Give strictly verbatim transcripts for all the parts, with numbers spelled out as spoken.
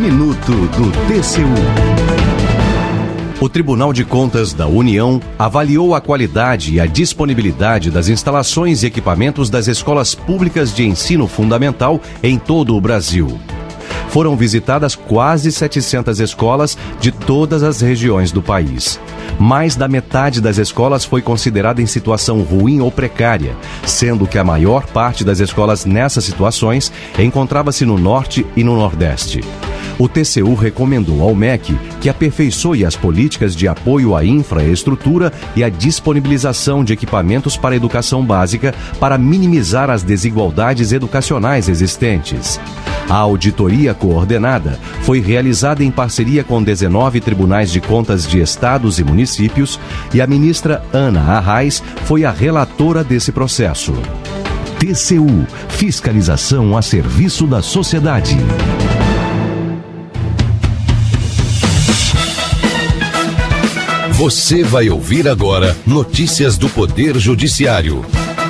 Minuto do T C U. O Tribunal de Contas da União avaliou a qualidade e a disponibilidade das instalações e equipamentos das escolas públicas de ensino fundamental em todo o Brasil. Foram visitadas quase setecentas escolas de todas as regiões do país. Mais da metade das escolas foi considerada em situação ruim ou precária, sendo que a maior parte das escolas nessas situações encontrava-se no Norte e no Nordeste. O T C U recomendou ao M E C que aperfeiçoe as políticas de apoio à infraestrutura e à disponibilização de equipamentos para a educação básica para minimizar as desigualdades educacionais existentes. A auditoria coordenada foi realizada em parceria com dezenove tribunais de contas de estados e municípios e a ministra Ana Arraes foi a relatora desse processo. T C U, fiscalização a serviço da sociedade. Você vai ouvir agora notícias do Poder Judiciário.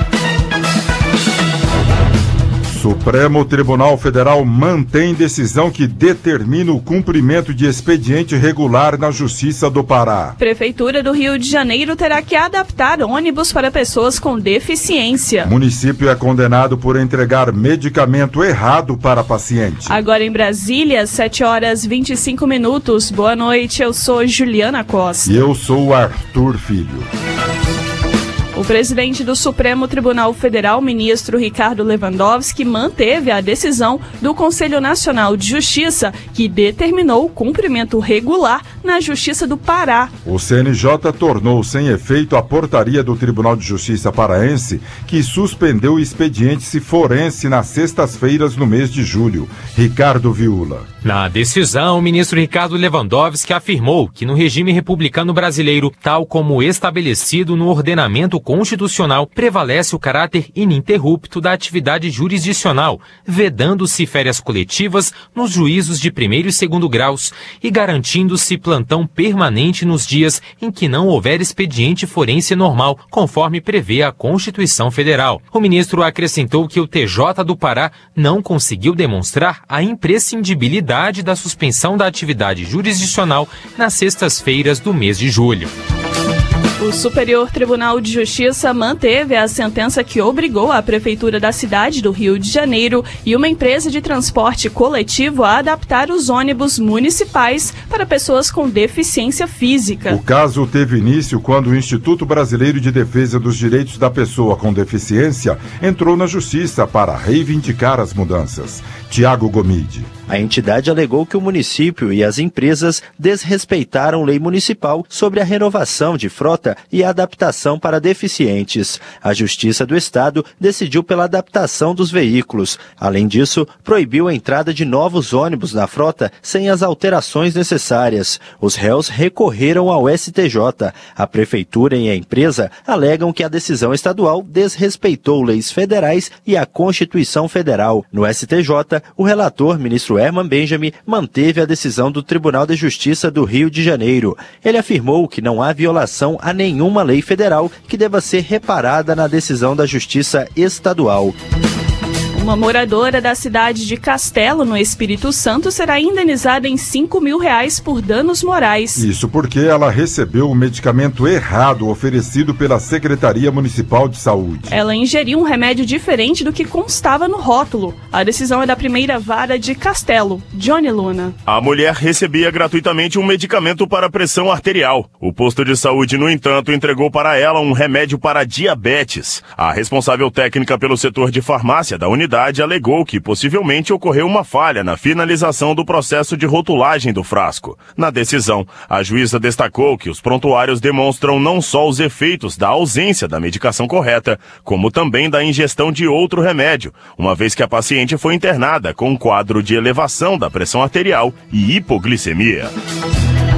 Supremo Tribunal Federal mantém decisão que determina o cumprimento de expediente regular na Justiça do Pará. Prefeitura do Rio de Janeiro terá que adaptar ônibus para pessoas com deficiência. Município é condenado por entregar medicamento errado para paciente. Agora em Brasília, sete horas e vinte e cinco minutos. Boa noite, eu sou Juliana Costa. E eu sou o Arthur Filho. O presidente do Supremo Tribunal Federal, ministro Ricardo Lewandowski, manteve a decisão do Conselho Nacional de Justiça, que determinou o cumprimento regular na Justiça do Pará. O C N J tornou sem efeito a portaria do Tribunal de Justiça paraense, que suspendeu o expediente forense nas sextas-feiras no mês de julho. Ricardo Viula. Na decisão, o ministro Ricardo Lewandowski afirmou que no regime republicano brasileiro, tal como estabelecido no ordenamento constitucional, prevalece o caráter ininterrupto da atividade jurisdicional, vedando-se férias coletivas nos juízos de primeiro e segundo graus e garantindo-se plantão permanente nos dias em que não houver expediente forense normal, conforme prevê a Constituição Federal. O ministro acrescentou que o T J do Pará não conseguiu demonstrar a imprescindibilidade da suspensão da atividade jurisdicional nas sextas-feiras do mês de julho. O Superior Tribunal de Justiça manteve a sentença que obrigou a Prefeitura da cidade do Rio de Janeiro e uma empresa de transporte coletivo a adaptar os ônibus municipais para pessoas com deficiência física. O caso teve início quando o Instituto Brasileiro de Defesa dos Direitos da Pessoa com Deficiência entrou na Justiça para reivindicar as mudanças. Tiago Gomide. A entidade alegou que o município e as empresas desrespeitaram lei municipal sobre a renovação de frota e a adaptação para deficientes. A Justiça do Estado decidiu pela adaptação dos veículos. Além disso, proibiu a entrada de novos ônibus na frota sem as alterações necessárias. Os réus recorreram ao S T J. A Prefeitura e a empresa alegam que a decisão estadual desrespeitou leis federais e a Constituição Federal. No S T J, o relator, ministro Herman Benjamin, manteve a decisão do Tribunal de Justiça do Rio de Janeiro. Ele afirmou que não há violação a nenhuma lei federal que deva ser reparada na decisão da Justiça Estadual. Uma moradora da cidade de Castelo, no Espírito Santo, será indenizada em cinco mil reais por danos morais. Isso porque ela recebeu o medicamento errado oferecido pela Secretaria Municipal de Saúde. Ela ingeriu um remédio diferente do que constava no rótulo. A decisão é da primeira vara de Castelo. Johnny Luna. A mulher recebia gratuitamente um medicamento para pressão arterial. O posto de saúde, no entanto, entregou para ela um remédio para diabetes. A responsável técnica pelo setor de farmácia da unidade alegou que possivelmente ocorreu uma falha na finalização do processo de rotulagem do frasco. Na decisão, a juíza destacou que os prontuários demonstram não só os efeitos da ausência da medicação correta, como também da ingestão de outro remédio, uma vez que a paciente foi internada com um quadro de elevação da pressão arterial e hipoglicemia. O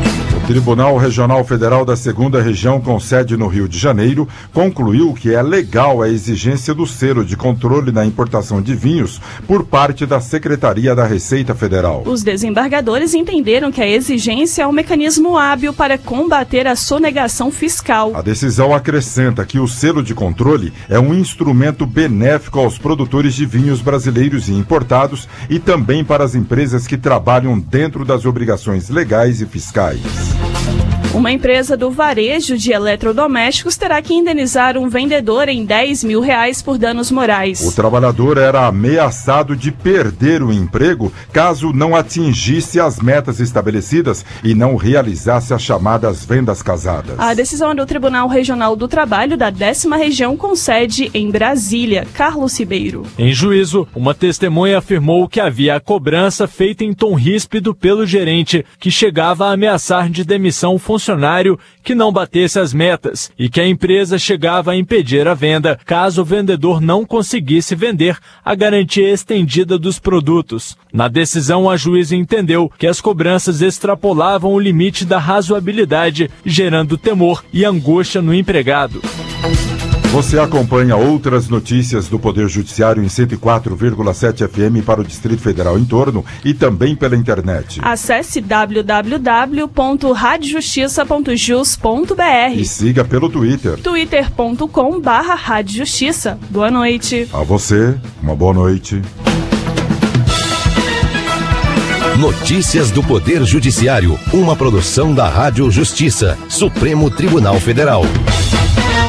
Tribunal Regional Federal da Segunda Região, com sede no Rio de Janeiro, concluiu que é legal a exigência do selo de controle na importação de vinhos por parte da Secretaria da Receita Federal. Os desembargadores entenderam que a exigência é um mecanismo hábil para combater a sonegação fiscal. A decisão acrescenta que o selo de controle é um instrumento benéfico aos produtores de vinhos brasileiros e importados e também para as empresas que trabalham dentro das obrigações legais e fiscais. Uma empresa do varejo de eletrodomésticos terá que indenizar um vendedor em dez mil reais por danos morais. O trabalhador era ameaçado de perder o emprego caso não atingisse as metas estabelecidas e não realizasse as chamadas vendas casadas. A decisão é do Tribunal Regional do Trabalho da décima Região, com sede em Brasília. Carlos Ribeiro. Em juízo, uma testemunha afirmou que havia a cobrança feita em tom ríspido pelo gerente, que chegava a ameaçar de demissão funcionário funcionário que não batesse as metas e que a empresa chegava a impedir a venda caso o vendedor não conseguisse vender a garantia estendida dos produtos. Na decisão, a juíza entendeu que as cobranças extrapolavam o limite da razoabilidade, gerando temor e angústia no empregado. Você acompanha outras notícias do Poder Judiciário em cento e quatro vírgula sete F M para o Distrito Federal em torno e também pela internet. Acesse w w w ponto rádio justiça ponto jus ponto b r e siga pelo Twitter. twitter ponto com barra rádio justiça. Boa noite. A você, uma boa noite. Notícias do Poder Judiciário, uma produção da Rádio Justiça, Supremo Tribunal Federal.